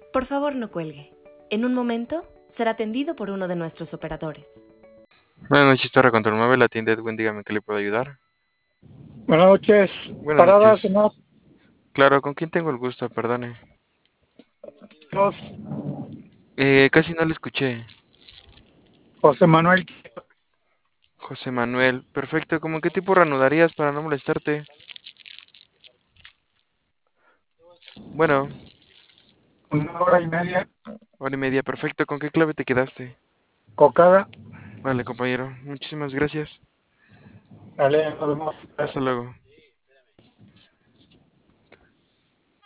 Por favor, no cuelgue. En un momento será atendido por uno de nuestros operadores. Buenas noches, Torre Control Móvil, la tienda Edwin, dígame qué le puedo ayudar. Buenas noches, Buenas paradas noches. no, Claro, ¿con quién tengo el gusto? Perdone. dos, Casi no le escuché. José Manuel, José Manuel, perfecto. ¿Cómo qué tipo reanudarías para no molestarte? Bueno, 1 hora y media, hora y media, perfecto. ¿Con qué clave te quedaste? cocada, Vale, compañero. Muchísimas gracias. dale, nos vemos. Hasta luego.